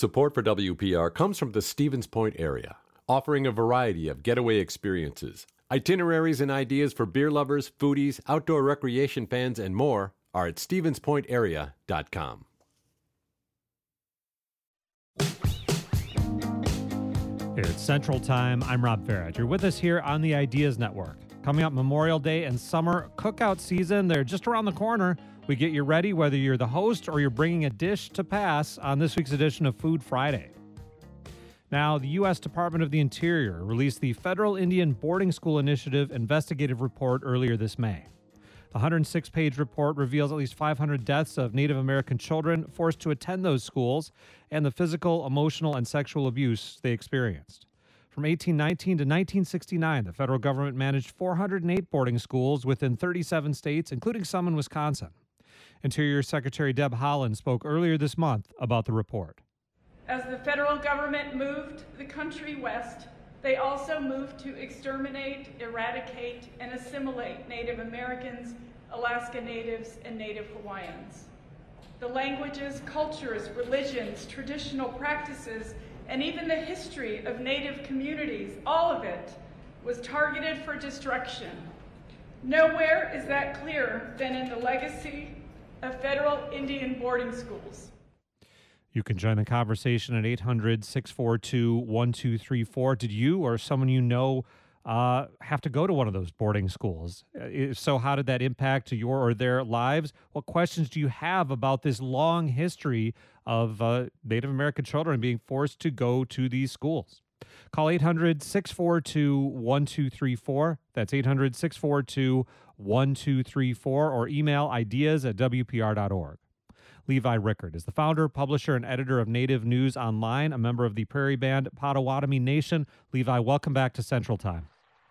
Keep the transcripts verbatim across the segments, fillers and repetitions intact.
Support for W P R comes from the Stevens Point area, offering a variety of getaway experiences. Itineraries and ideas for beer lovers, foodies, outdoor recreation fans, and more are at stevens point area dot com. It's Central Time. I'm Rob Farrett. You're with us here on the Ideas Network. Coming up, Memorial Day and summer cookout season. They're just around the corner. We get you ready whether you're the host or you're bringing a dish to pass on this week's edition of Food Friday. Now, the U S Department of the Interior released the Federal Indian Boarding School Initiative investigative report earlier this May. The one hundred six page report reveals at least five hundred deaths of Native American children forced to attend those schools and the physical, emotional, and sexual abuse they experienced. From eighteen nineteen to nineteen sixty-nine, the federal government managed four hundred eight boarding schools within thirty-seven states, including some in Wisconsin. Interior Secretary Deb Haaland spoke earlier this month about the report. As the federal government moved the country west, they also moved to exterminate, eradicate, and assimilate Native Americans, Alaska Natives, and Native Hawaiians. The languages, cultures, religions, traditional practices, and even the history of Native communities, all of it was targeted for destruction. Nowhere is that clearer than in the legacy of federal Indian boarding schools. You can join the conversation at eight hundred, six four two, one two three four. Did you or someone you know uh, have to go to one of those boarding schools? If so, how did that impact your or their lives? What questions do you have about this long history of uh, Native American children being forced to go to these schools? Call eight hundred, six four two, one two three four. That's eight hundred, six four two, one two three four, or email ideas at w p r dot org. Levi Rickard is the founder, publisher, and editor of Native News Online, a member of the Prairie Band Potawatomi Nation. Levi, welcome back to Central Time.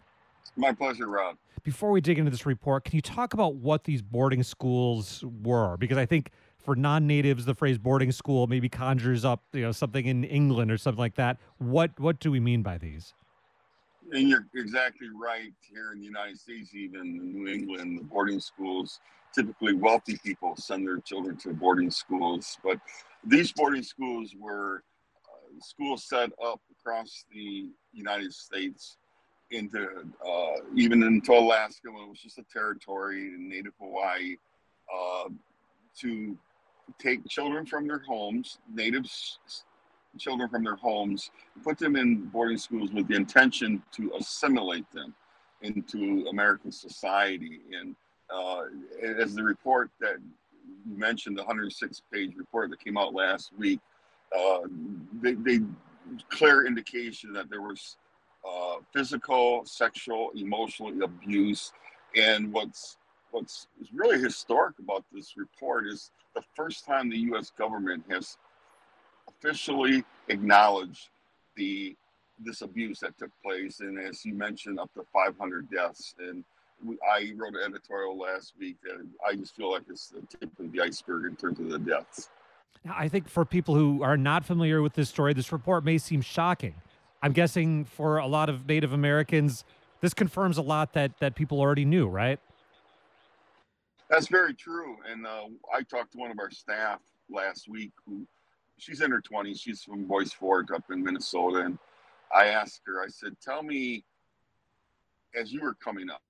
My pleasure, Rob. Before we dig into this report, can you talk about what these boarding schools were? Because I think for non-natives, the phrase boarding school maybe conjures up, you know, something in England or something like that. What what do we mean by these? And you're exactly right. Here in the United States, even in New England, the boarding schools, typically wealthy people send their children to boarding schools. But these boarding schools were uh, schools set up across the United States, into uh, even into Alaska, when it was just a territory, in Native Hawaii, uh, to take children from their homes, native children from their homes, put them in boarding schools with the intention to assimilate them into American society. And uh, as the report that you mentioned, the one hundred six page report that came out last week, uh, they, they clear indication that there was uh, physical, sexual, emotional abuse. And what's what's really historic about this report is the first time the U S government has officially acknowledged the this abuse that took place, and as you mentioned, up to five hundred deaths. And we, I wrote an editorial last week that I just feel like it's the tip of the iceberg in terms of the deaths. Now, I think for people who are not familiar with this story, this report may seem shocking. I'm guessing for a lot of Native Americans, this confirms a lot that that people already knew, right? That's very true. And uh, I talked to one of our staff last week who, she's in her twenties. She's from Bois Forte up in Minnesota. And I asked her, I said, tell me, as you were coming up,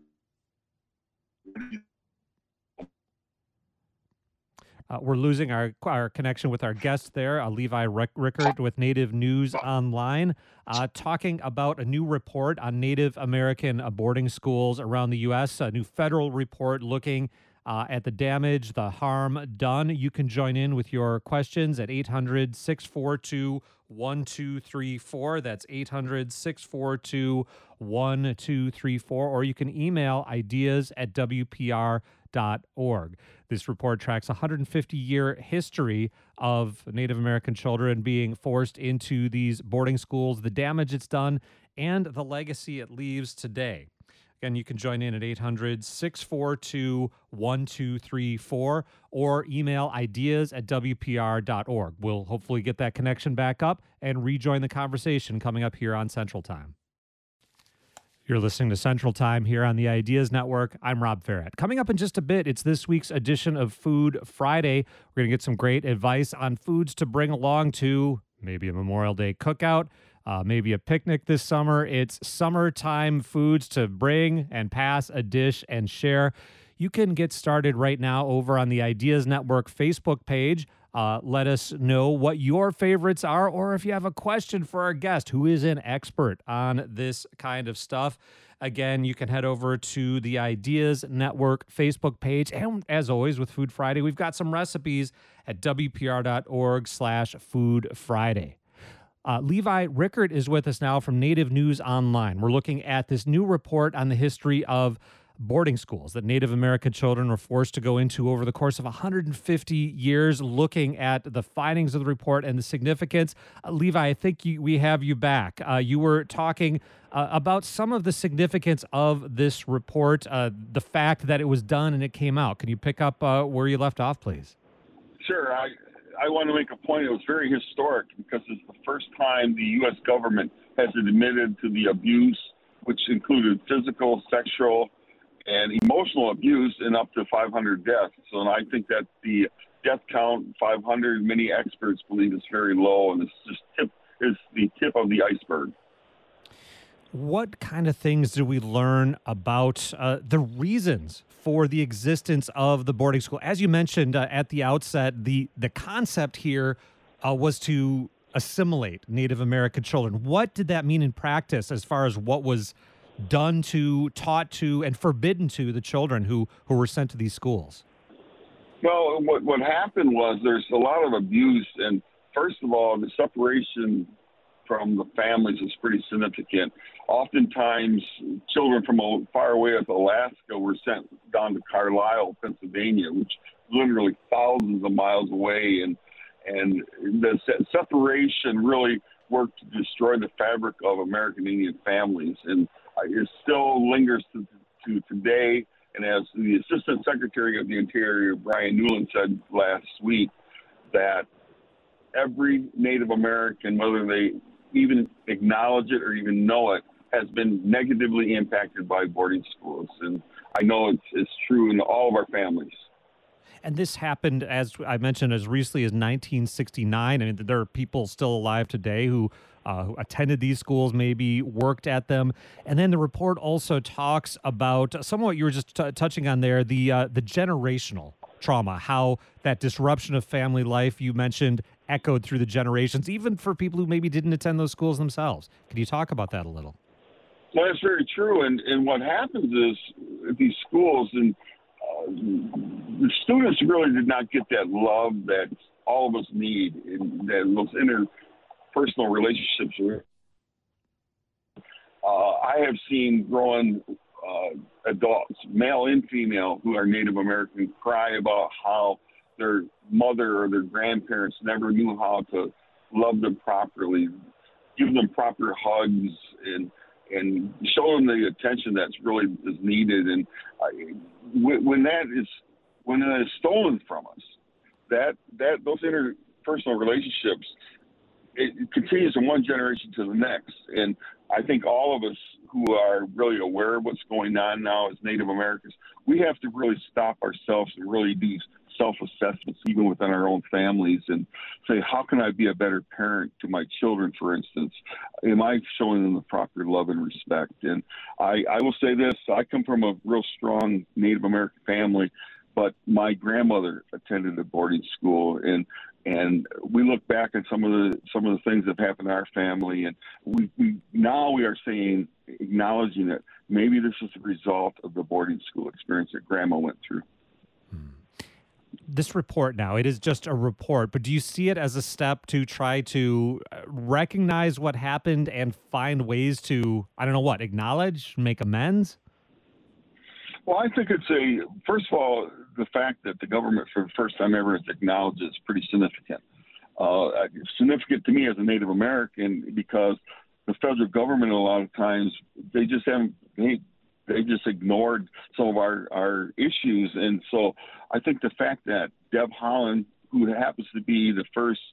Uh, we're losing our our connection with our guest there, uh, Levi Rickard with Native News Online, uh, talking about a new report on Native American uh, boarding schools around the U S, a new federal report looking uh, at the damage, the harm done. You can join in with your questions at eight hundred, six four two, one two three four. That's eight hundred, six four two, one two three four. Or you can email ideas at w p r dot org. This report tracks a one hundred fifty year history of Native American children being forced into these boarding schools, the damage it's done, and the legacy it leaves today. Again, you can join in at eight hundred, six four two, one two three four or email ideas at w p r dot org. We'll hopefully get that connection back up and rejoin the conversation coming up here on Central Time. You're listening to Central Time here on the Ideas Network. I'm Rob Farrett. Coming up in just a bit, it's this week's edition of Food Friday. We're going to get some great advice on foods to bring along to maybe a Memorial Day cookout, uh, maybe a picnic this summer. It's summertime foods to bring and pass a dish and share. You can get started right now over on the Ideas Network Facebook page. Uh, let us know what your favorites are, or if you have a question for our guest who is an expert on this kind of stuff. Again, you can head over to the Ideas Network Facebook page. And as always, with Food Friday, we've got some recipes at W P R dot org slash Food Friday. Uh, Levi Rickert is with us now from Native News Online. We're looking at this new report on the history of boarding schools that Native American children were forced to go into over the course of one hundred fifty years, looking at the findings of the report and the significance. Uh, Levi, I think you, we have you back. Uh, you were talking uh, about some of the significance of this report, uh, the fact that it was done and it came out. Can you pick up uh, where you left off, please? Sure. I, I want to make a point. It was very historic because it's the first time the U S government has admitted to the abuse, which included physical, sexual, and emotional abuse, and up to five hundred deaths. So and I think that the death count, five hundred, many experts believe is very low, and it's just tip is the tip of the iceberg. What kind of things do we learn about uh, the reasons for the existence of the boarding school? As you mentioned uh, at the outset, the the concept here uh, was to assimilate Native American children. What did that mean in practice as far as what was done to, taught to, and forbidden to the children who, who were sent to these schools? Well, what, what happened was there's a lot of abuse. And first of all, the separation from the families is pretty significant. Oftentimes, children from far away as Alaska were sent down to Carlisle, Pennsylvania, which is literally thousands of miles away. And, and the se- separation really worked to destroy the fabric of American Indian families. And it still lingers to, to today. And as the Assistant Secretary of the Interior, Brian Newland, said last week, that every Native American, whether they even acknowledge it or even know it, has been negatively impacted by boarding schools. And I know it's, it's true in all of our families. And this happened, as I mentioned, as recently as nineteen sixty-nine. I mean, there are people still alive today who, uh, who attended these schools, maybe worked at them. And then the report also talks about some of what you were just t- touching on there, the uh, the generational trauma, how that disruption of family life you mentioned echoed through the generations, even for people who maybe didn't attend those schools themselves. Can you talk about that a little? Well, that's very true. And, and what happens is at these schools, and uh, the students really did not get that love that all of us need, and that those interpersonal relationships. Uh, I have seen growing uh, adults, male and female, who are Native American, cry about how their mother or their grandparents never knew how to love them properly, give them proper hugs, and and show them the attention that's really is needed. And uh, when, when that is when that is stolen from us, that that those interpersonal relationships, it, it continues from one generation to the next. And I think all of us who are really aware of what's going on now as Native Americans, we have to really stop ourselves and really do self-assessments even within our own families and say, how can I be a better parent to my children, for instance? Am I showing them the proper love and respect? And I, I will say this, I come from a real strong Native American family, but my grandmother attended a boarding school, and and we look back at some of the some of the things that have happened in our family, and we, we now we are saying, acknowledging that maybe this is a result of the boarding school experience that Grandma went through. This report now, it is just a report, but do you see it as a step to try to recognize what happened and find ways to, I don't know what, acknowledge, make amends? Well, I think it's a, first of all, the fact that the government for the first time ever has acknowledged it is pretty significant. Uh, significant to me as a Native American because the federal government a lot of times, they just haven't, they, they just ignored some of our, our issues. And so I think the fact that Deb Haaland, who happens to be the first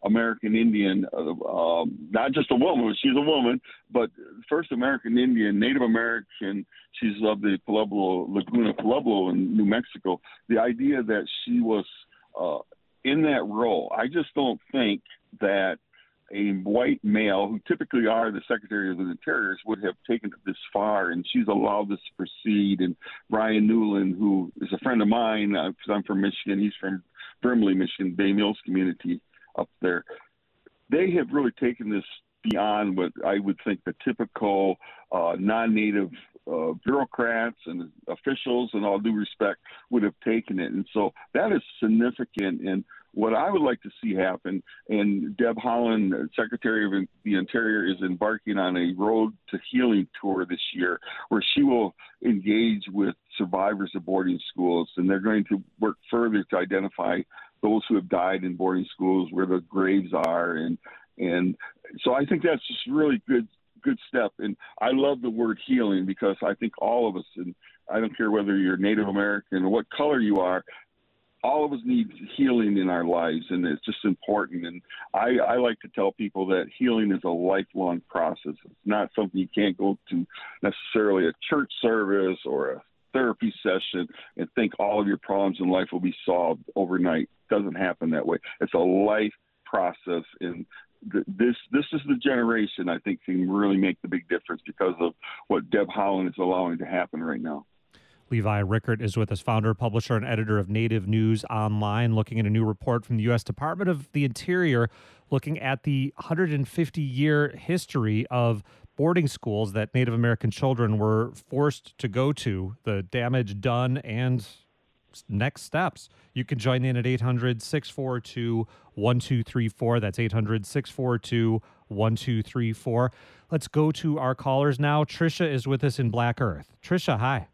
American Indian, uh, um, not just a woman, she's a woman, but first American Indian, Native American. She's of the Pueblo, Laguna Pueblo in New Mexico. The idea that she was uh, in that role, I just don't think that a white male, who typically are the Secretary of the Interior, would have taken it this far, and she's allowed this to proceed. And Brian Newland, who is a friend of mine, because uh, I'm from Michigan, he's from Brimley, Michigan, Bay Mills community up there. They have really taken this beyond what I would think the typical uh, non-native uh, bureaucrats and officials, in all due respect, would have taken it. And so that is significant. And what I would like to see happen, and Deb Haaland, Secretary of the Interior, is embarking on a Road to Healing tour this year, where she will engage with survivors of boarding schools, and they're going to work further to identify those who have died in boarding schools, where the graves are, and and so I think that's just really good good step. And I love the word healing, because I think all of us, and I don't care whether you're Native American or what color you are, all of us need healing in our lives, and it's just important. And I, I like to tell people that healing is a lifelong process. It's not something you can't go to necessarily a church service or a therapy session and think all of your problems in life will be solved overnight. It doesn't happen that way. It's a life process, and th- this this is the generation I think can really make the big difference because of what Deb Haaland is allowing to happen right now. Levi Rickert is with us, founder, publisher, and editor of Native News Online, looking at a new report from the U S Department of the Interior looking at the one hundred fifty year history of boarding schools that Native American children were forced to go to, the damage done, and next steps. You can join in at eight hundred, six four two, one two three four. That's eight hundred, six four two, one two three four. Let's go to our callers now. Tricia is with us in Black Earth. Tricia, hi.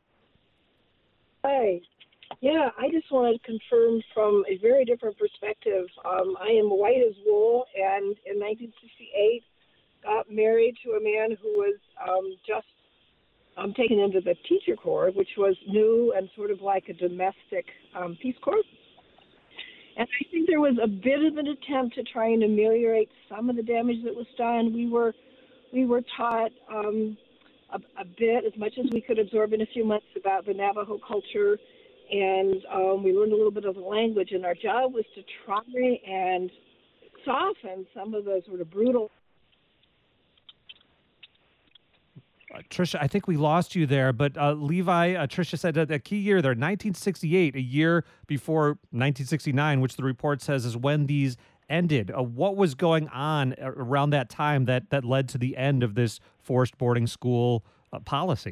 Hi. Yeah, I just wanted to confirm from a very different perspective. Um, I am white as wool, and in nineteen sixty-eight got married to a man who was um, just um, taken into the Teacher Corps, which was new and sort of like a domestic um, Peace Corps. And I think there was a bit of an attempt to try and ameliorate some of the damage that was done. We were, we were taught um, a, a bit, as much as we could absorb in a few months, about the Navajo culture, and um, we learned a little bit of the language. And our job was to try and soften some of the sort of brutal. Uh, Tricia, I think we lost you there, but uh, Levi, uh, Tricia said that a key year there, nineteen sixty-eight, a year before nineteen sixty-nine, which the report says is when these ended. Uh, what was going on around that time that, that led to the end of this forced boarding school uh, policy?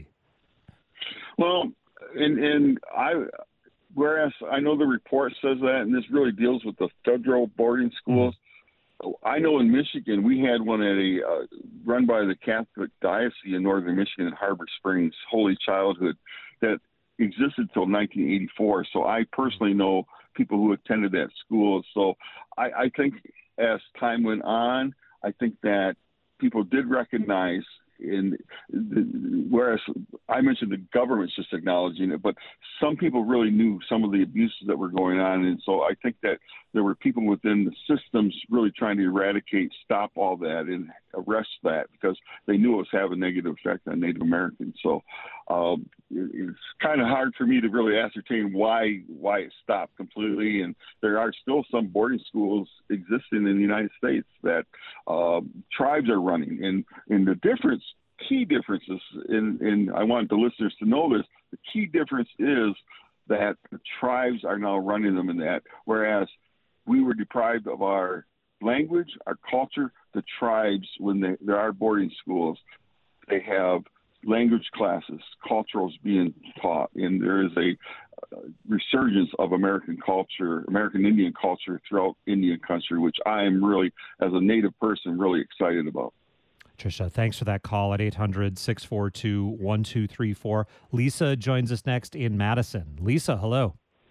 Well, and, and I, whereas I know the report says that, and this really deals with the federal boarding schools. Mm-hmm. I know in Michigan, we had one at a uh, run by the Catholic Diocese in northern Michigan in Harbor Springs, Holy Childhood, that existed till nineteen eighty-four. So I personally know people who attended that school. So I, I think as time went on, I think that people did recognize in the, whereas I mentioned the government's just acknowledging it, but some people really knew some of the abuses that were going on. And so I think that there were people within the systems really trying to eradicate, stop all that and arrest that, because they knew it was having a negative effect on Native Americans. So um, it, it's kind of hard for me to really ascertain why, why it stopped completely. And there are still some boarding schools existing in the United States that um, tribes are running. And, and the difference key differences, and, and I want the listeners to know this, the key difference is that the tribes are now running them in that, whereas we were deprived of our language, our culture. The tribes, when they, there are boarding schools, they have language classes, culturals being taught, and there is a uh, resurgence of American culture, American Indian culture throughout Indian country, which I am really, as a Native person, really excited about. Tricia, thanks for that call at eight hundred, six four two, one two three four. Lisa joins us next in Madison. Lisa, hello.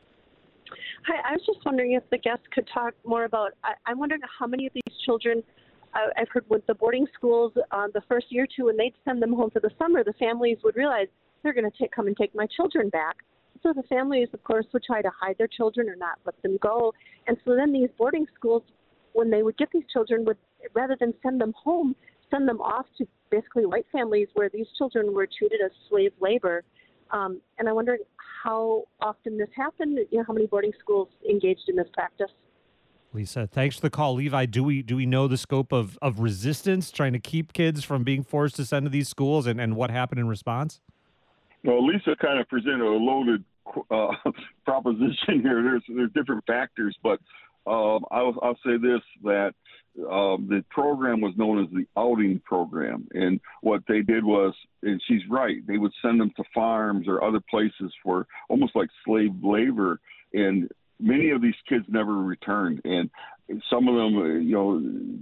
Hi, I was just wondering if the guests could talk more about, I, I'm wondering how many of these children, uh, I've heard with the boarding schools, uh, the first year or two, when they'd send them home for the summer, the families would realize they're going to come and take my children back. So the families, of course, would try to hide their children or not let them go. And so then these boarding schools when they would get these children, would rather than send them home, send them off to basically white families where these children were treated as slave labor. Um, and I wondered how often this happened, you know, how many boarding schools engaged in this practice. Lisa, thanks for the call. Levi, do we do we know the scope of, of resistance trying to keep kids from being forced to send to these schools, and, and what happened in response? Well, Lisa kind of presented a loaded uh, proposition here. There's there's different factors, but um, I'll, I'll say this, that um, the program was known as the outing program. And what they did was, and she's right, they would send them to farms or other places for almost like slave labor. And many of these kids never returned. And some of them, you know,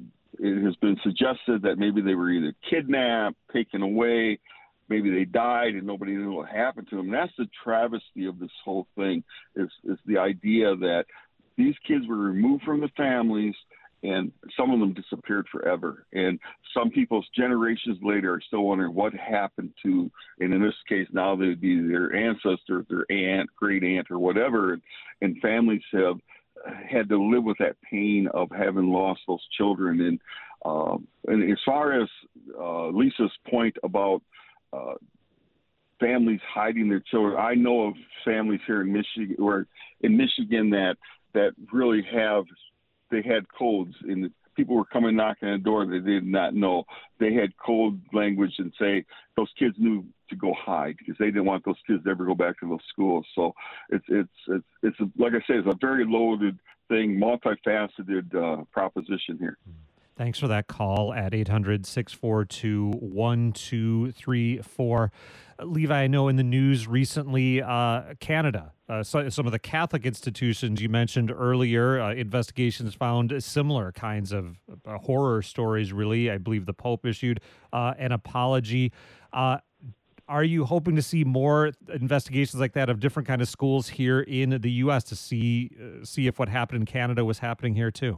it has been suggested that maybe they were either kidnapped, taken away, maybe they died and nobody knew what happened to them. And that's the travesty of this whole thing, is, is the idea that these kids were removed from the families and some of them disappeared forever. And some people's generations later are still wondering what happened to, and in this case now they'd be their ancestor, their aunt, great aunt, or whatever. And, and families have had to live with that pain of having lost those children. And, um, and as far as uh, Lisa's point about uh, families hiding their children, I know of families here in Michigan, or in Michigan, that that really have, they had codes, and people were coming knocking on the door they did not know. They had code language and say those kids knew to go hide because they didn't want those kids to ever go back to those schools. So it's it's it's it's a, like I say, it's a very loaded thing, multifaceted uh, proposition here. Thanks for that call at eight hundred, six four two, one two three four. Levi, I know in the news recently, uh, Canada, uh, so, some of the Catholic institutions you mentioned earlier, uh, investigations found similar kinds of uh, horror stories, really. I believe the Pope issued uh, an apology. Uh, are you hoping to see more investigations like that of different kind of schools here in the U S to see uh, see if what happened in Canada was happening here too?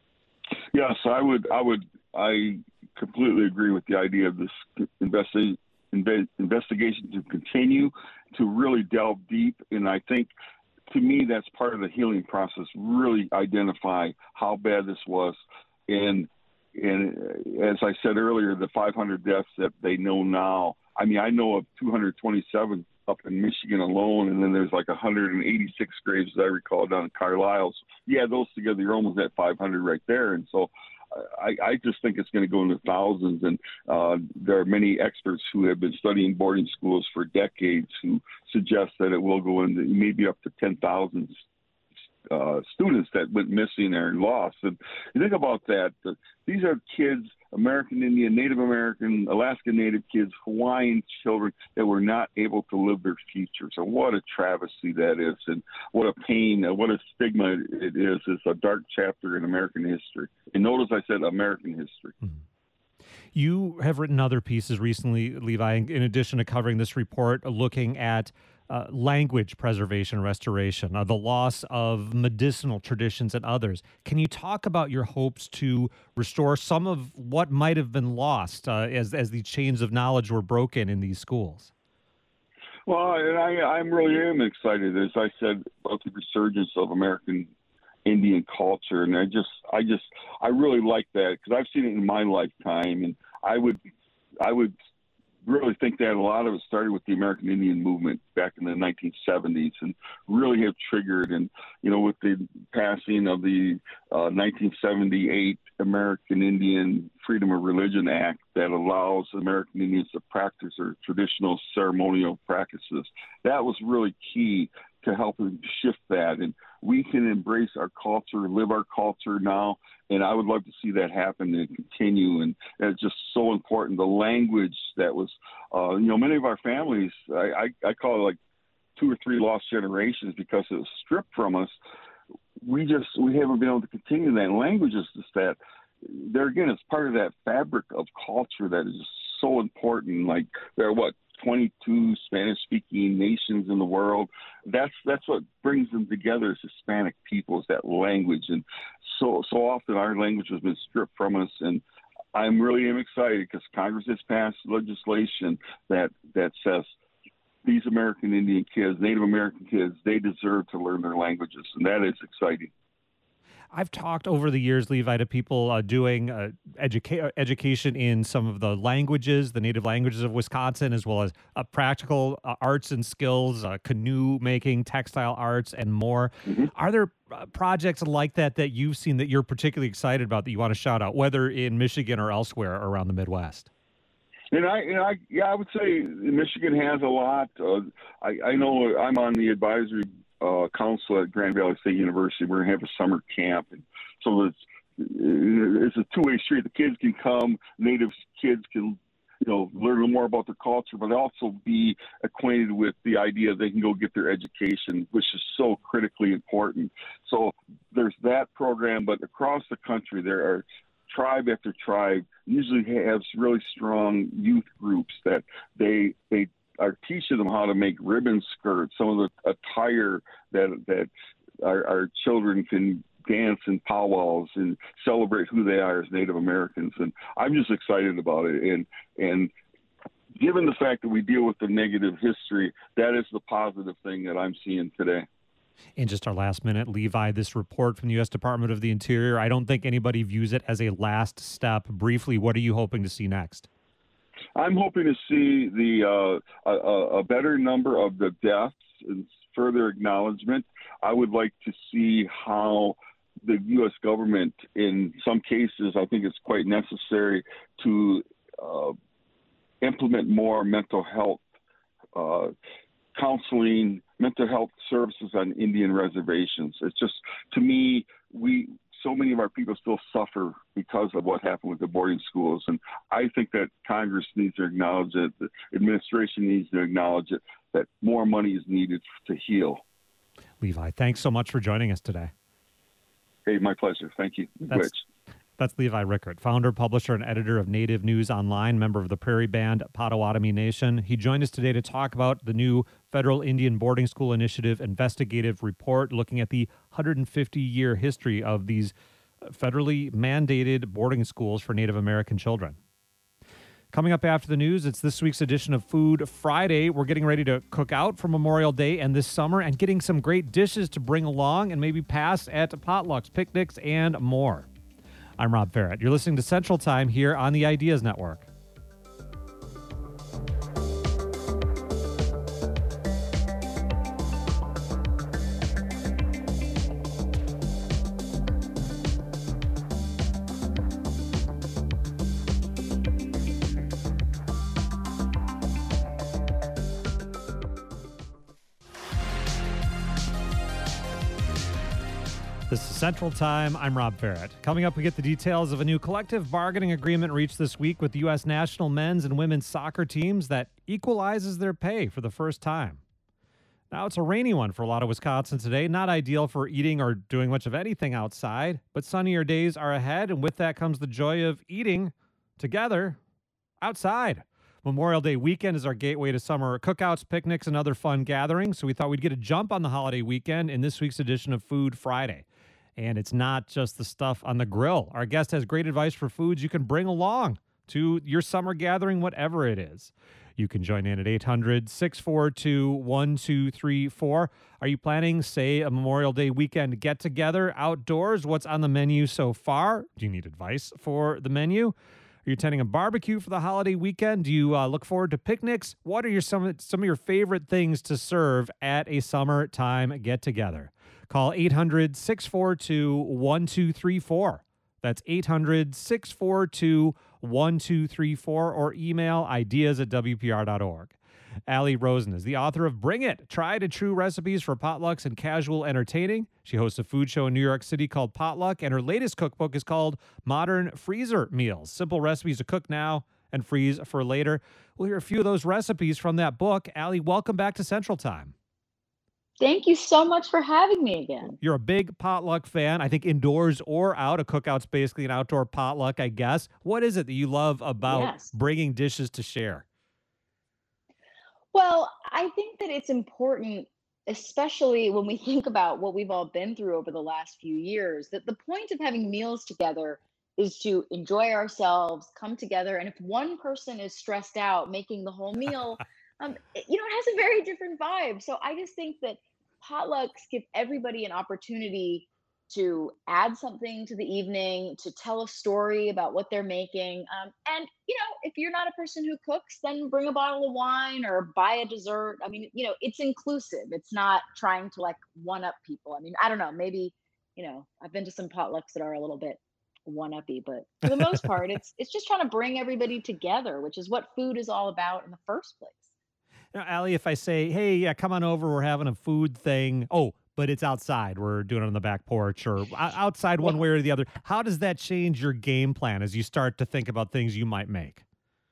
Yes, I would. I would. I completely agree with the idea of this investi- inve- investigation to continue, to really delve deep. And I think, to me, that's part of the healing process. Really identify how bad this was, and and as I said earlier, the five hundred deaths that they know now. I mean, I know of two hundred twenty-seven up in Michigan alone, and then there's like one hundred eighty-six graves, as I recall, down in Carlisle. So, yeah, those together, you're almost at five hundred right there. And so I, I just think it's going to go into thousands. And uh, there are many experts who have been studying boarding schools for decades who suggest that it will go into maybe up to ten thousand uh, students that went missing or lost. And you think about that, uh, these are kids, American Indian, Native American, Alaska Native kids, Hawaiian children that were not able to live their future. So what a travesty that is, and what a pain, what a stigma it is. It's a dark chapter in American history. And notice I said American history. Mm-hmm. You have written other pieces recently, Levi, in addition to covering this report, looking at Uh, language preservation, restoration, uh, the loss of medicinal traditions and others. Can you talk about your hopes to restore some of what might have been lost uh, as as these chains of knowledge were broken in these schools? Well, and I, I'm really am excited, as I said, about the resurgence of American Indian culture, and I just, I just, I really like that because I've seen it in my lifetime, and I would, I would. really think that a lot of it started with the American Indian movement back in the nineteen seventies and really have triggered. And, you know, with the passing of the uh, nineteen seventy-eight American Indian Freedom of Religion Act that allows American Indians to practice their traditional ceremonial practices, that was really key to helping shift that. And we can embrace our culture, live our culture now. And I would love to see that happen and continue. And it's just so important. The language that was, uh, you know, many of our families, I, I, I call it like two or three lost generations because it was stripped from us. We just, we haven't been able to continue that. And language is just that, there again, it's part of that fabric of culture that is so important. Like there are what, twenty-two Spanish-speaking nations in the world. That's that's what brings them together as Hispanic people, is that language. And so so often our language has been stripped from us. And I'm really am excited because Congress has passed legislation that that says these American Indian kids, Native American kids, they deserve to learn their languages, and that is exciting. I've talked over the years, Levi, to people uh, doing uh, educa- education in some of the languages, the native languages of Wisconsin, as well as uh, practical uh, arts and skills, uh, canoe making, textile arts, and more. Mm-hmm. Are there uh, projects like that that you've seen that you're particularly excited about that you want to shout out, whether in Michigan or elsewhere around the Midwest? And I, and I, yeah, I would say Michigan has a lot. Uh, I, I know I'm on the advisory uh, council at Grand Valley State University. We're going to have a summer camp, and so it's it's a two-way street. The kids can come, native kids can, you know, learn a little more about their culture, but also be acquainted with the idea they can go get their education, which is so critically important. So there's that program, but across the country there are tribe after tribe usually has really strong youth groups that they they are teaching them how to make ribbon skirts, some of the attire that that our, our children can dance in powwows and celebrate who they are as Native Americans. And I'm just excited about it. And and given the fact that we deal with the negative history, that is the positive thing that I'm seeing today. In just our last minute, Levi, this report from the U S Department of the Interior, I don't think anybody views it as a last step. Briefly, what are you hoping to see next? I'm hoping to see the uh, a, a better number of the deaths and further acknowledgement. I would like to see how the U S government, in some cases, I think it's quite necessary to uh, implement more mental health uh, counseling, mental health services on Indian reservations. It's just, to me, we so many of our people still suffer because of what happened with the boarding schools. And I think that Congress needs to acknowledge it, the administration needs to acknowledge it, that more money is needed to heal. Levi, thanks so much for joining us today. Hey, my pleasure. Thank you. That's, that's Levi Rickert, founder, publisher, and editor of Native News Online, member of the Prairie Band Potawatomi Nation. He joined us today to talk about the new Federal Indian Boarding School Initiative investigative report looking at the one hundred fifty year history of these federally mandated boarding schools for Native American children. Coming up after the news, it's this week's edition of Food Friday. We're getting ready to cook out for Memorial Day and this summer and getting some great dishes to bring along and maybe pass at potlucks, picnics, and more. I'm Rob Farrett. You're listening to Central Time here on the Ideas Network. This is Central Time. I'm Rob Farrett. Coming up, we get the details of a new collective bargaining agreement reached this week with the U S national men's and women's soccer teams that equalizes their pay for the first time. Now, it's a rainy one for a lot of Wisconsin today. Not ideal for eating or doing much of anything outside, but sunnier days are ahead, and with that comes the joy of eating together outside. Memorial Day weekend is our gateway to summer cookouts, picnics, and other fun gatherings, so we thought we'd get a jump on the holiday weekend in this week's edition of Food Friday. And it's not just the stuff on the grill. Our guest has great advice for foods you can bring along to your summer gathering, whatever it is. You can join in at eight hundred, six four two, one two three four. Are you planning, say, a Memorial Day weekend get-together outdoors? What's on the menu so far? Do you need advice for the menu? Are you attending a barbecue for the holiday weekend? Do you uh, look forward to picnics? What are your some, some of your favorite things to serve at a summertime get-together? Call eight hundred, six four two, one two three four. That's eight hundred, six four two, one two three four, or email ideas at w p r dot org. Allie Rosen is the author of Bring It, Tried and True Recipes for Potlucks and Casual Entertaining. She hosts a food show in New York City called Potluck, and her latest cookbook is called Modern Freezer Meals, Simple Recipes to Cook Now and Freeze for Later. We'll hear a few of those recipes from that book. Allie, welcome back to Central Time. Thank you so much for having me again. You're a big potluck fan, I think indoors or out. A cookout's basically an outdoor potluck, I guess. What is it that you love about Yes. bringing dishes to share? Well, I think that it's important, especially when we think about what we've all been through over the last few years, that the point of having meals together is to enjoy ourselves, come together. And if one person is stressed out making the whole meal, um, it- you know, it has a very different vibe. So I just think that potlucks give everybody an opportunity to add something to the evening, to tell a story about what they're making. Um, and, you know, if you're not a person who cooks, then bring a bottle of wine or buy a dessert. I mean, you know, it's inclusive. It's not trying to like one up people. I mean, I don't know, maybe, you know, I've been to some potlucks that are a little bit one uppy, but for the most part, it's it's just trying to bring everybody together, which is what food is all about in the first place. Now, Allie, if I say, hey, yeah, come on over, we're having a food thing. Oh, but it's outside. We're doing it on the back porch or o- outside one way or the other. How does that change your game plan as you start to think about things you might make?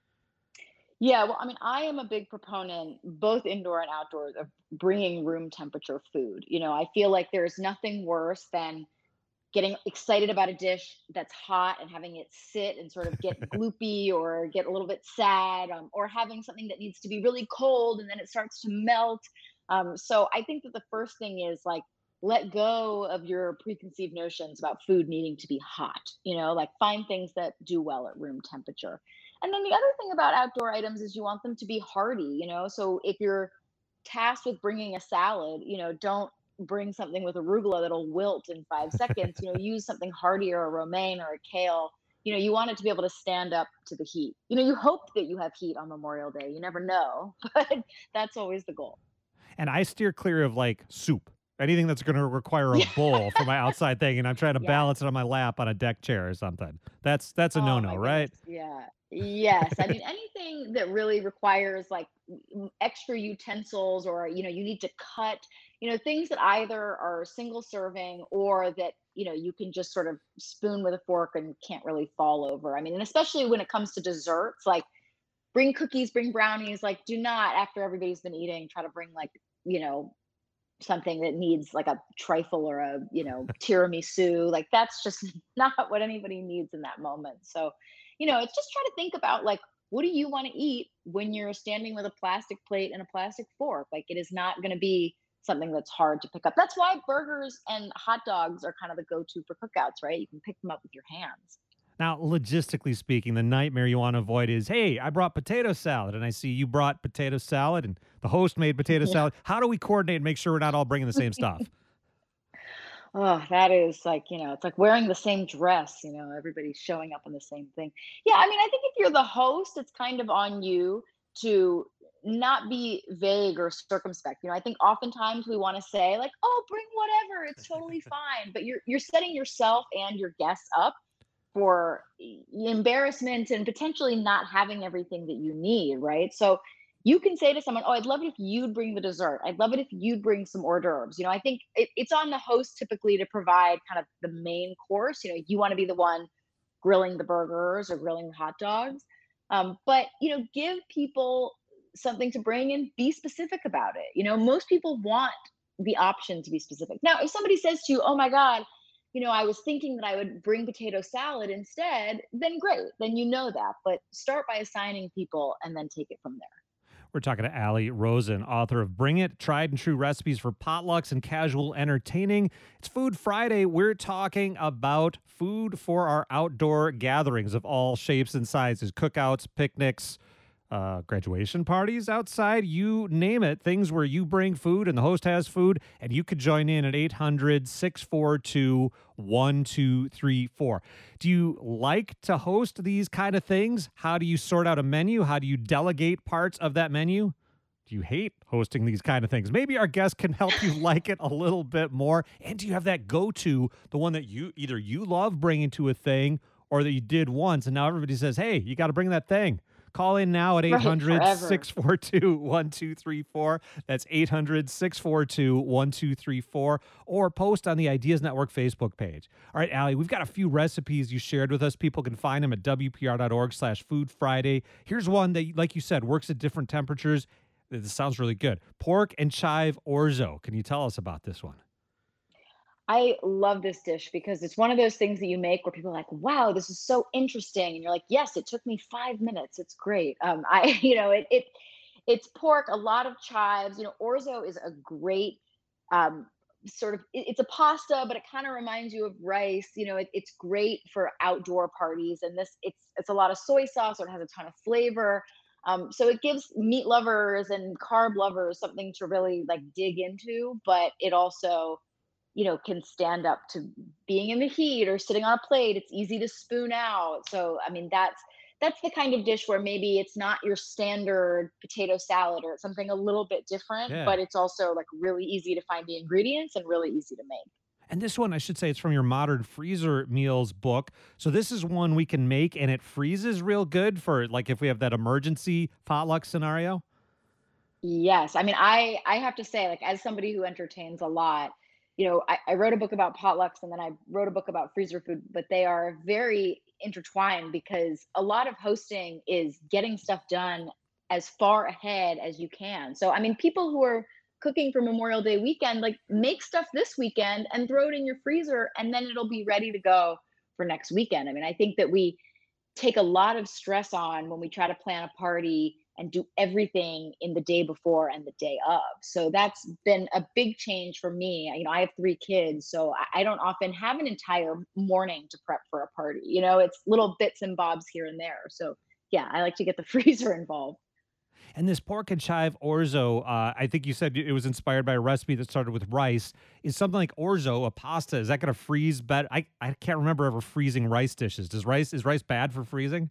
Yeah, well, I mean, I am a big proponent, both indoor and outdoors, of bringing room temperature food. You know, I feel like there's nothing worse than getting excited about a dish that's hot and having it sit and sort of get gloopy or get a little bit sad, um, or having something that needs to be really cold and then it starts to melt. Um, so I think that the first thing is like, let go of your preconceived notions about food needing to be hot, you know, like find things that do well at room temperature. And then the other thing about outdoor items is you want them to be hearty, you know, so if you're tasked with bringing a salad, you know, don't bring something with arugula that'll wilt in five seconds. You know, use something hearty or a romaine or a kale. You know, you want it to be able to stand up to the heat. You know, you hope that you have heat on Memorial Day. You never know, but that's always the goal. And I steer clear of like soup, anything that's going to require a Yeah. bowl for my outside thing, and I'm trying to Yes. balance it on my lap on a deck chair or something. That's that's a Oh no-no, my right? goodness. Yeah. Yes. I mean, anything that really requires like m- extra utensils or, you know, you need to cut, you know, things that either are single serving or that, you know, you can just sort of spoon with a fork and can't really fall over. I mean, and especially when it comes to desserts, like bring cookies, bring brownies, like do not, after everybody's been eating, try to bring like, you know, something that needs like a trifle or a, you know, tiramisu. Like that's just not what anybody needs in that moment. So, you know, it's just try to think about like, what do you want to eat when you're standing with a plastic plate and a plastic fork? Like it is not going to be something that's hard to pick up. That's why burgers and hot dogs are kind of the go-to for cookouts, right? You can pick them up with your hands. Now, logistically speaking, the nightmare you want to avoid is, hey, I brought potato salad, and I see you brought potato salad, and the host made potato Yeah. salad. How do we coordinate and make sure we're not all bringing the same stuff? Oh, that is like, you know, it's like wearing the same dress, you know, everybody's showing up in the same thing. Yeah, I mean, I think if you're the host, it's kind of on you to not be vague or circumspect. You know, I think oftentimes we want to say like, "Oh, bring whatever, it's totally fine," but you're you're setting yourself and your guests up for e- embarrassment and potentially not having everything that you need, right? So you can say to someone, "Oh, I'd love it if you'd bring the dessert. I'd love it if you'd bring some hors d'oeuvres." You know, I think it, it's on the host typically to provide kind of the main course. You know, you want to be the one grilling the burgers or grilling the hot dogs, um, but you know, give people something to bring and be specific about it. You know, most people want the option to be specific. Now, if somebody says to you, "Oh my God, you know, I was thinking that I would bring potato salad instead," then great. Then you know that. But start by assigning people and then take it from there. We're talking to Allie Rosen, author of Bring It, Tried and True Recipes for Potlucks and Casual Entertaining. It's Food Friday. We're talking about food for our outdoor gatherings of all shapes and sizes, cookouts, picnics, uh, graduation parties outside, you name it, things where you bring food and the host has food, and you could join in at eight hundred, six four two, one two three four. Do you like to host these kind of things? How do you sort out a menu? How do you delegate parts of that menu? Do you hate hosting these kind of things? Maybe our guest can help you like it a little bit more. And do you have that go-to, the one that you either you love bringing to a thing or that you did once and now everybody says, hey, you got to bring that thing. Call in now at Right, eight hundred, forever. six four two, one two three four. That's eight hundred, six four two, one two three four. Or post on the Ideas Network Facebook page. All right, Allie, we've got a few recipes you shared with us. People can find them at W P R dot org slash Food Friday. Here's one that, like you said, works at different temperatures. This sounds really good. Pork and chive orzo. Can you tell us about this one? I love this dish because it's one of those things that you make where people are like, "Wow, this is so interesting," and you're like, "Yes, it took me five minutes. It's great." Um, I, you know, it it it's pork, a lot of chives. You know, orzo is a great um, sort of. It, it's a pasta, but it kind of reminds you of rice. You know, it, it's great for outdoor parties, and this it's it's a lot of soy sauce, so it has a ton of flavor. Um, so it gives meat lovers and carb lovers something to really like dig into, but it also you know, can stand up to being in the heat or sitting on a plate. It's easy to spoon out. So, I mean, that's that's the kind of dish where maybe it's not your standard potato salad or it's something a little bit different, Yeah. but it's also like really easy to find the ingredients and really easy to make. And this one, I should say, it's from your Modern Freezer Meals book. So this is one we can make and it freezes real good for like if we have that emergency potluck scenario. Yes. I mean, I I have to say, like, as somebody who entertains a lot, you know, I, I wrote a book about potlucks and then I wrote a book about freezer food, but they are very intertwined because a lot of hosting is getting stuff done as far ahead as you can. So, I mean, people who are cooking for Memorial Day weekend, like, make stuff this weekend and throw it in your freezer and then it'll be ready to go for next weekend. I mean, I think that we take a lot of stress on when we try to plan a party and do everything in the day before and the day of. So that's been a big change for me. You know, I have three kids, so I I don't often have an entire morning to prep for a party. You know, it's little bits and bobs here and there. So yeah, I like to get the freezer involved. And this pork and chive orzo, uh, I think you said it was inspired by a recipe that started with rice. Is something like orzo, a pasta, is that going to freeze better? I, I can't remember ever freezing rice dishes. Does rice is rice bad for freezing?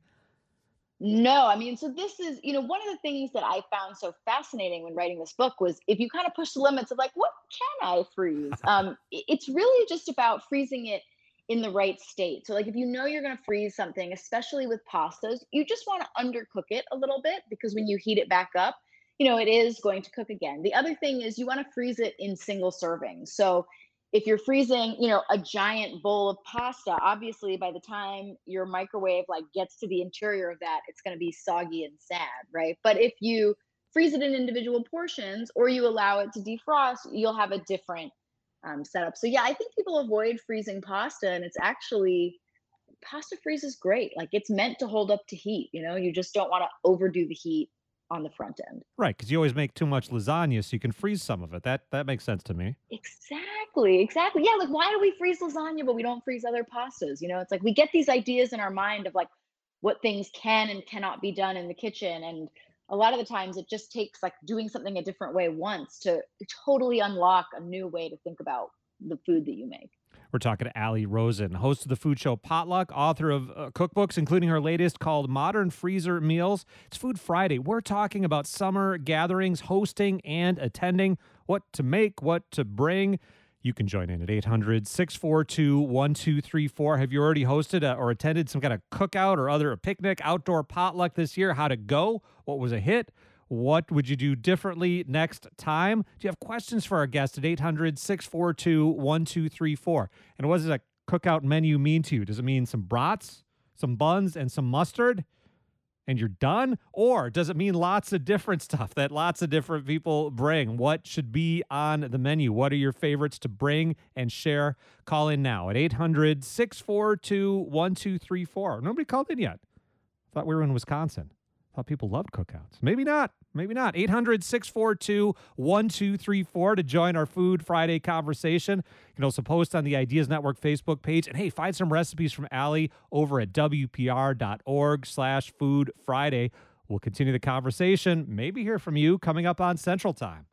No, I mean, so this is, you know, one of the things that I found so fascinating when writing this book was if you kind of push the limits of like, what can I freeze? Um, i- it's really just about freezing it in the right state. So, like, if you know you're going to freeze something, especially with pastas, you just want to undercook it a little bit because when you heat it back up, you know, it is going to cook again. The other thing is you want to freeze it in single servings. So, if you're freezing, you know, a giant bowl of pasta, obviously by the time your microwave like gets to the interior of that, it's going to be soggy and sad, right? But if you freeze it in individual portions or you allow it to defrost, you'll have a different um, setup. So yeah, I think people avoid freezing pasta, and it's actually pasta freezes great. Like, it's meant to hold up to heat. You know, you just don't want to overdo the heat on the front end. Right, because you always make too much lasagna, so you can freeze some of it. That that makes sense to me. Exactly, exactly. Yeah, like, why do we freeze lasagna but we don't freeze other pastas? You know, it's like we get these ideas in our mind of like what things can and cannot be done in the kitchen. And a lot of the times it just takes like doing something a different way once to totally unlock a new way to think about the food that you make. We're talking to Allie Rosen, host of the food show Potluck, author of uh, cookbooks, including her latest called Modern Freezer Meals. It's Food Friday. We're talking about summer gatherings, hosting, and attending, what to make, what to bring. You can join in at eight hundred, six four two, one two three four. Have you already hosted a, or attended some kind of cookout or other a picnic, outdoor potluck this year? How'd it go? What was a hit? What would you do differently next time? Do you have questions for our guest at eight hundred, six four two, one two three four? And what does a cookout menu mean to you? Does it mean some brats, some buns, and some mustard, and you're done? Or does it mean lots of different stuff that lots of different people bring? What should be on the menu? What are your favorites to bring and share? Call in now at eight hundred, six four two, one two three four. Nobody called in yet. Thought we were in Wisconsin. Thought people loved cookouts. Maybe not. Maybe not. eight hundred, six four two, one two three four to join our Food Friday conversation. You can also post on the Ideas Network Facebook page. And hey, find some recipes from Allie over at W P R dot org slash Food Friday. We'll continue the conversation. Maybe hear from you coming up on Central Time.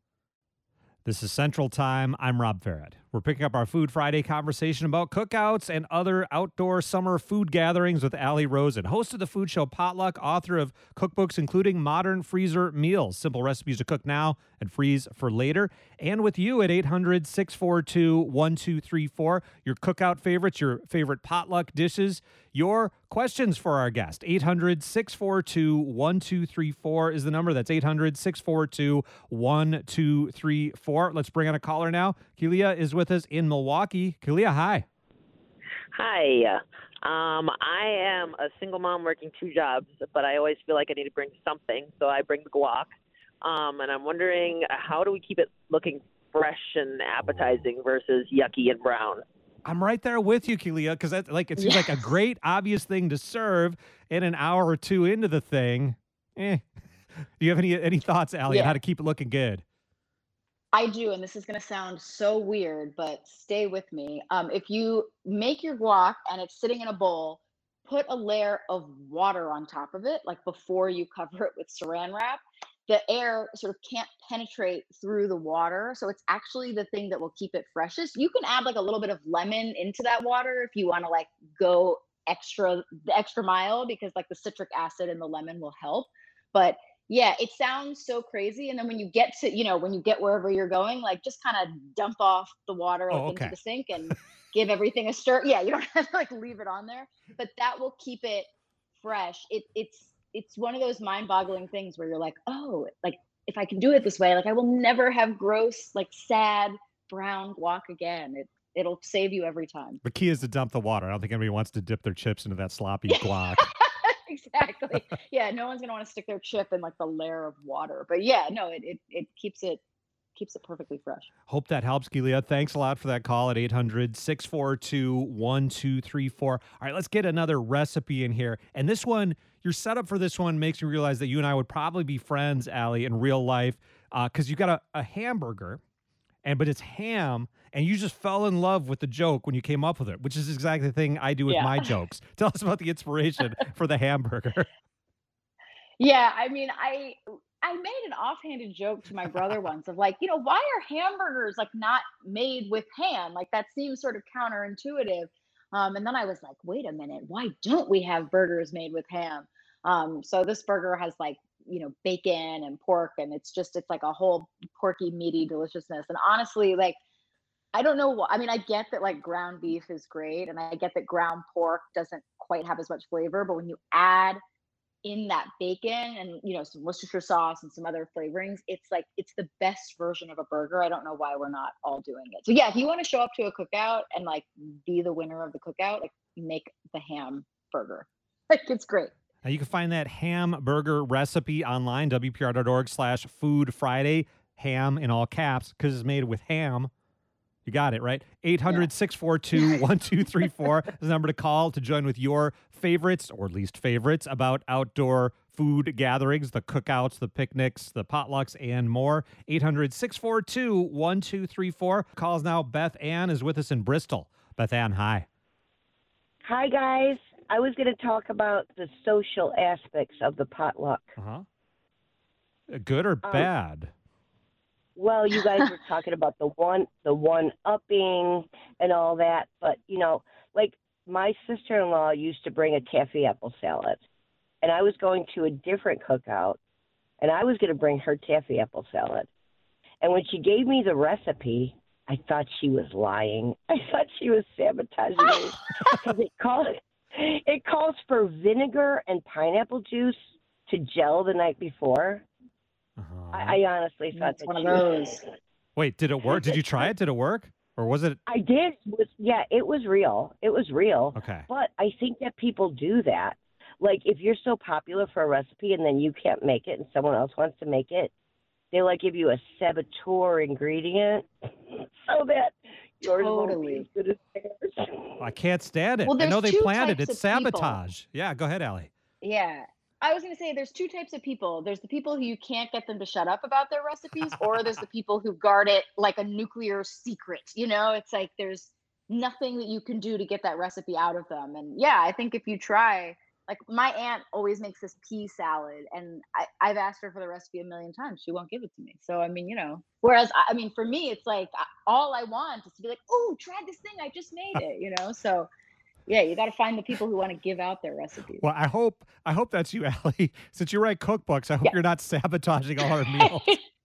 This is Central Time. I'm Rob Farrett. We're picking up our Food Friday conversation about cookouts and other outdoor summer food gatherings with Allie Rosen, host of the food show Potluck, author of cookbooks including Modern Freezer Meals, simple recipes to cook now and freeze for later. And with you at eight hundred, six four two, one two three four, your cookout favorites, your favorite potluck dishes, your questions for our guest. eight hundred, six four two, one two three four is the number. That's eight hundred, six four two, one two three four. Let's bring on a caller now. Kelia is with us in Milwaukee. Kelia, hi. Hi. Um, I am a single mom working two jobs, but I always feel like I need to bring something, so I bring the guac. Um, and I'm wondering, how do we keep it looking fresh and appetizing versus yucky and brown? I'm right there with you, Kelia, because that like it seems like a Yes. great obvious thing to serve in an hour or two into the thing. Eh. Do you have any any thoughts, Allie, on how Yeah, to keep it looking good? I do, and this is going to sound so weird, but stay with me. Um, if you make your guac and it's sitting in a bowl, put a layer of water on top of it, like before you cover it with saran wrap. the air sort of can't penetrate through the water. So it's actually the thing that will keep it freshest. You can add like a little bit of lemon into that water if you want to like go extra the extra mile, because like the citric acid in the lemon will help. But yeah, it sounds so crazy. And then when you get to, you know, when you get wherever you're going, like just kind of dump off the water like Oh, into okay. the sink and give everything a stir. Yeah, you don't have to like leave it on there, but that will keep it fresh. It it's it's one of those mind-boggling things where you're like, oh, like if I can do it this way, like I will never have gross, like sad brown guac again. It it'll save you every time. The key is to dump the water. I don't think anybody wants to dip their chips into that sloppy guac. Exactly. Yeah, no one's gonna want to stick their chip in like the layer of water. But yeah, no, it it, it keeps it keeps it perfectly fresh. Hope that helps, Gilia. Thanks a lot for that call at eight hundred, six four two, one two three four. All right, let's get another recipe in here. And this one, your setup for this one makes me realize that you and I would probably be friends, Allie, in real life, because uh, you got a, a hamburger, and but it's ham, and you just fell in love with the joke when you came up with it, which is exactly the thing I do with Yeah. my jokes. Tell us about the inspiration for the hamburger. Yeah, I mean, I I made an offhanded joke to my brother once of like, you know, why are hamburgers like not made with ham? Like that seems sort of counterintuitive. Um, and then I was like, wait a minute, why don't we have burgers made with ham? Um, so this burger has like, you know, bacon and pork, and it's just it's like a whole porky, meaty deliciousness. And honestly, like I don't know what I mean, I get that like ground beef is great, and I get that ground pork doesn't quite have as much flavor, but when you add in that bacon and you know some Worcestershire sauce and some other flavorings, it's like it's the best version of a burger. I don't know why we're not all doing it. So yeah, if you want to show up to a cookout and like be the winner of the cookout, like make the ham burger. Like it's great. Now you can find that ham burger recipe online, W P R dot org slash food Friday, ham in all caps, because it's made with ham. You got it, right? eight hundred, six four two, one two three four is the number to call to join with your favorites or least favorites about outdoor food gatherings, the cookouts, the picnics, the potlucks, and more. eight hundred, six four two, one two three four. Calls now. Beth Ann is with us in Bristol. Beth Ann, hi. Hi, guys. I was going to talk about the social aspects of the potluck. Uh-huh. Good or Um, bad? Well, you guys were talking about the one, the one upping and all that, but you know, like my sister-in-law used to bring a taffy apple salad, and I was going to a different cookout, and I was going to bring her taffy apple salad, and when she gave me the recipe, I thought she was lying. I thought she was sabotaging me because it calls it calls for vinegar and pineapple juice to gel the night before. Uh-huh. I, I honestly thought That's that one of she was those. saying it. Wait, did it work? Did you try it? Did it work? Or was it? I did. It was yeah, it was real. It was real. Okay. But I think that people do that. Like if you're so popular for a recipe and then you can't make it and someone else wants to make it, they like give you a saboteur ingredient so that yours won't be as Totally. good as theirs. I can't stand it. Well, I know there's they two planned it. types It's of people. sabotage. Yeah, go ahead, Allie. Yeah. I was going to say there's two types of people. There's the people who you can't get them to shut up about their recipes, or there's the people who guard it like a nuclear secret. You know, it's like there's nothing that you can do to get that recipe out of them. And yeah, I think if you try, like my aunt always makes this pea salad, and I, I've asked her for the recipe a million times. She won't give it to me. So, I mean, you know, whereas, I I mean, for me, it's like I- all I want is to be like, oh, try this thing. I just made it, you know? So, yeah, you got to find the people who want to give out their recipes. Well, I hope I hope that's you, Allie. Since you write cookbooks, I hope Yeah. you're not sabotaging all our meals.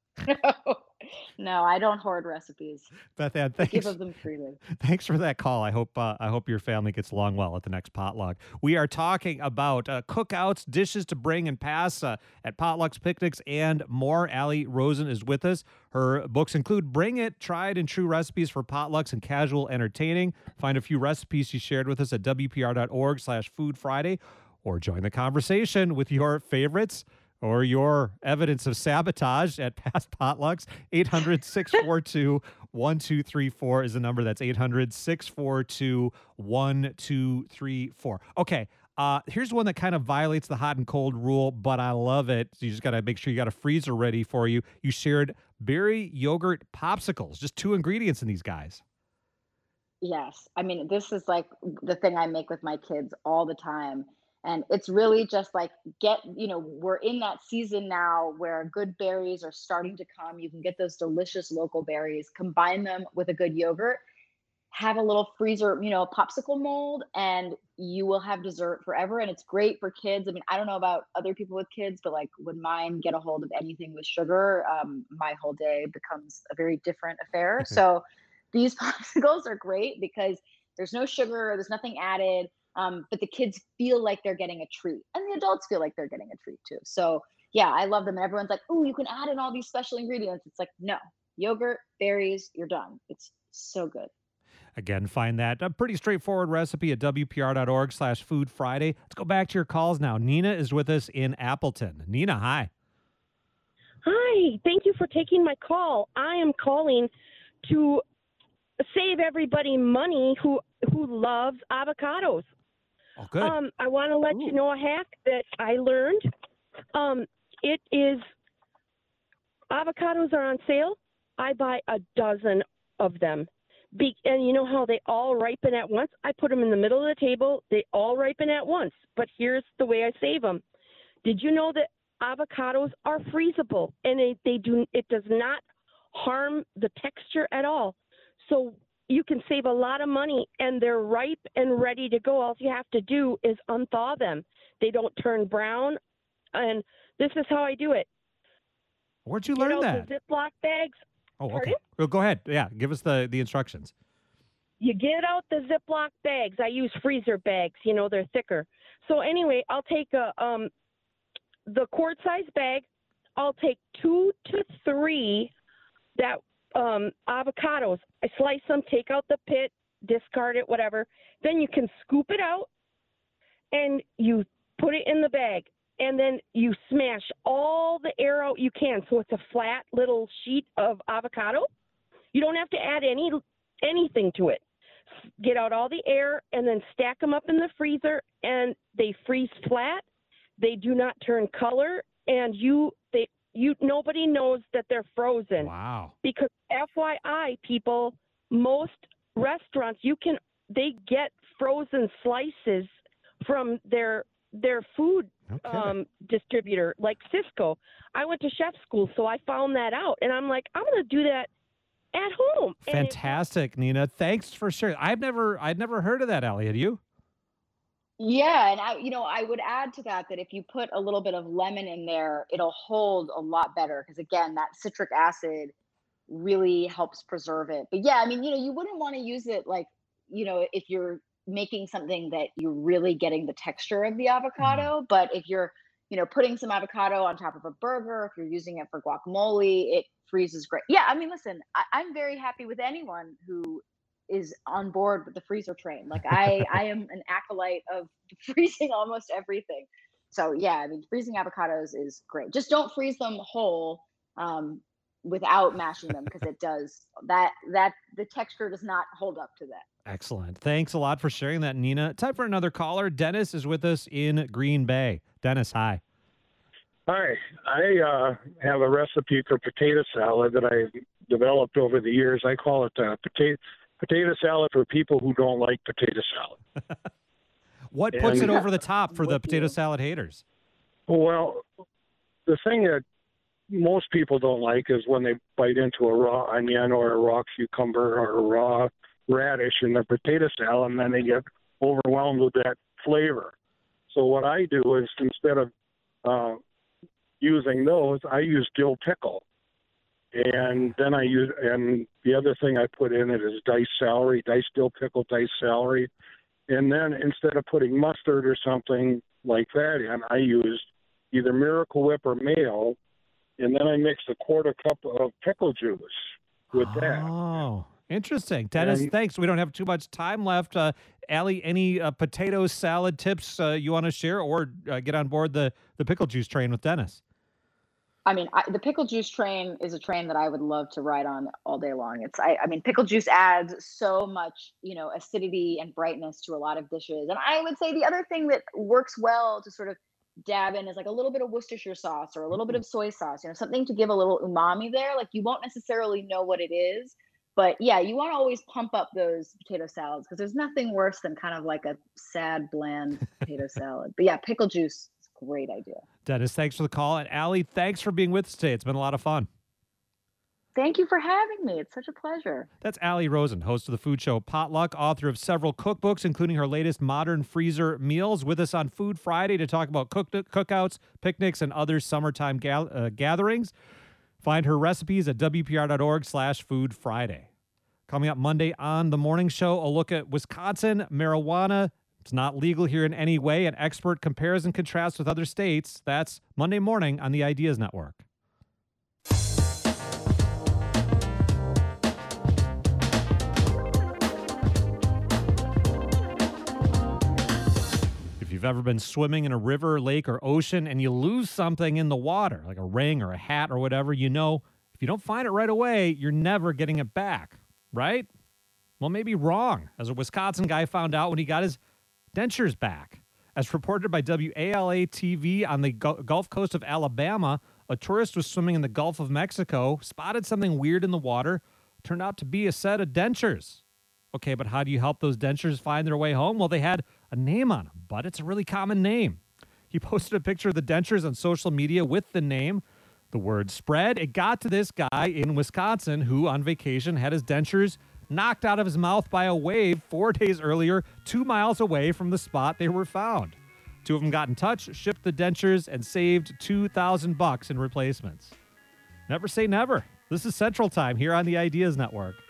no, no, I don't hoard recipes. Beth Ann, I give thanks. of them freely. Thanks for that call. I hope uh, I hope your family gets along well at the next potluck. We are talking about uh, cookouts, dishes to bring and pass uh, at potlucks, picnics, and more. Allie Rosen is with us. Her books include Bring It, Tried and True Recipes for Potlucks and Casual Entertaining. Find a few recipes she shared with us at W P R dot org slash Food Friday, or join the conversation with your favorites or your evidence of sabotage at past potlucks. eight hundred, six four two, one two three four is the number. That's eight hundred, six four two, one two three four. Okay, uh, here's one that kind of violates the hot and cold rule, but I love it. So you just got to make sure you got a freezer ready for you. You shared berry yogurt popsicles, just two ingredients in these guys. Yes. I mean, this is like the thing I make with my kids all the time. And it's really just like get, you know, we're in that season now where good berries are starting to come. You can get those delicious local berries, combine them with a good yogurt, have a little freezer, you know, popsicle mold, and you will have dessert forever. And it's great for kids. I mean, I don't know about other people with kids, but like when mine get a hold of anything with sugar, um, my whole day becomes a very different affair. So these popsicles are great because there's no sugar, there's nothing added. Um, but the kids feel like they're getting a treat, and the adults feel like they're getting a treat too. So yeah, I love them. And everyone's like, "Oh, you can add in all these special ingredients." It's like, no, yogurt, berries, you're done. It's so good. Again, find that a pretty straightforward recipe at W P R dot org slash Food Friday. Let's go back to your calls now. Nina is with us in Appleton. Nina, hi. Hi, thank you for taking my call. I am calling to save everybody money who who loves avocados. Oh, good. Um, I want to let Ooh. you know a hack that I learned. Um, it is avocados are on sale. I buy a dozen of them. Be, and you know how they all ripen at once? I put them in the middle of the table. They all ripen at once. But here's the way I save them. Did you know that avocados are freezable, and they, they do it does not harm the texture at all? So you can save a lot of money, and they're ripe and ready to go. All you have to do is unthaw them. They don't turn brown, and this is how I do it. Where'd you Get learn out that? the Ziploc bags. Oh, okay. Pardon? Well, go ahead. Yeah, give us the, the instructions. You get out the Ziploc bags. I use freezer bags. You know, they're thicker. So anyway, I'll take a um, the quart size bag. I'll take two to three that um, avocados. I slice them, take out the pit, discard it, whatever. Then you can scoop it out, and you put it in the bag. And then you smash all the air out you can, so it's a flat little sheet of avocado. You don't have to add any anything to it. Get out all the air and then stack them up in the freezer, and they freeze flat. They do not turn color, and you they you nobody knows that they're frozen. Wow. Because F Y I, people, most restaurants you can they get frozen slices from their their food Okay. um, distributor, like Cisco. I went to chef school, so I found that out, and I'm like, I'm going to do that at home. And it- Fantastic, Nina. Thanks for sharing. I've never I'd never heard of that, Allie. Had you? Yeah, and I, you know, I would add to that that if you put a little bit of lemon in there, it'll hold a lot better because again, that citric acid really helps preserve it. But yeah, I mean, you know, you wouldn't want to use it like, you know, if you're making something that you're really getting the texture of the avocado, but if you're, you know, putting some avocado on top of a burger, if you're using it for guacamole, it freezes great. Yeah, I mean, listen, I, I'm very happy with anyone who is on board with the freezer train. Like I, I am an acolyte of freezing almost everything. So yeah, I mean, freezing avocados is great. Just don't freeze them whole um, without mashing them because it does that. That the texture does not hold up to that. Excellent. Thanks a lot for sharing that, Nina. Time for another caller. Dennis is with us in Green Bay. Dennis, hi. Hi, I uh, have a recipe for potato salad that I developed over the years. I call it uh, potato potato salad for people who don't like potato salad. What puts And- it over the top for the potato salad haters? Well, the thing that most people don't like is when they bite into a raw onion or a raw cucumber or a raw radish in their potato salad, and then they get overwhelmed with that flavor. So what I do is instead of uh, using those, I use dill pickle. And then I use, and the other thing I put in it is diced celery, diced dill pickle, diced celery. And then instead of putting mustard or something like that in, I used either Miracle Whip or mayo. And then I mixed a quarter cup of pickle juice with that. Oh, interesting. Dennis, And- thanks. We don't have too much time left. Uh, Allie, any uh, potato salad tips uh, you want to share, or uh, get on board the, the pickle juice train with Dennis? I mean, I, the pickle juice train is a train that I would love to ride on all day long. It's, I, I mean, pickle juice adds so much, you know, acidity and brightness to a lot of dishes. And I would say the other thing that works well to sort of dab in is like a little bit of Worcestershire sauce or a little bit of soy sauce, you know, something to give a little umami there. Like you won't necessarily know what it is, But yeah, you want to always pump up those potato salads because there's nothing worse than kind of like a sad, bland potato salad. But yeah, pickle juice is a great idea. Dennis, thanks for the call. And Allie, thanks for being with us today. It's been a lot of fun. Thank you for having me. It's such a pleasure. That's Allie Rosen, host of the food show Potluck, author of several cookbooks, including her latest Modern Freezer Meals, with us on Food Friday to talk about cook- cookouts, picnics, and other summertime ga- uh, gatherings. Find her recipes at W P R dot org slash Food Friday. Coming up Monday on The Morning Show, a look at Wisconsin marijuana. It's not legal here in any way. An expert compares and contrasts with other states. That's Monday morning on the Ideas Network. If you've ever been swimming in a river, lake, or ocean and you lose something in the water, like a ring or a hat or whatever, you know if you don't find it right away, you're never getting it back, right? Well, maybe wrong, as a Wisconsin guy found out when he got his dentures back. As reported by W A L A T V on the Gulf Coast of Alabama, a tourist was swimming in the Gulf of Mexico, spotted something weird in the water, turned out to be a set of dentures. Okay, but how do you help those dentures find their way home? Well, they had a name on them, but it's a really common name. He posted a picture of the dentures on social media with the name. The word spread. It got to this guy in Wisconsin who, on vacation, had his dentures knocked out of his mouth by a wave four days earlier, two miles away from the spot they were found. Two of them got in touch, shipped the dentures, and saved two thousand bucks in replacements. Never say never. This is Central Time here on the Ideas Network.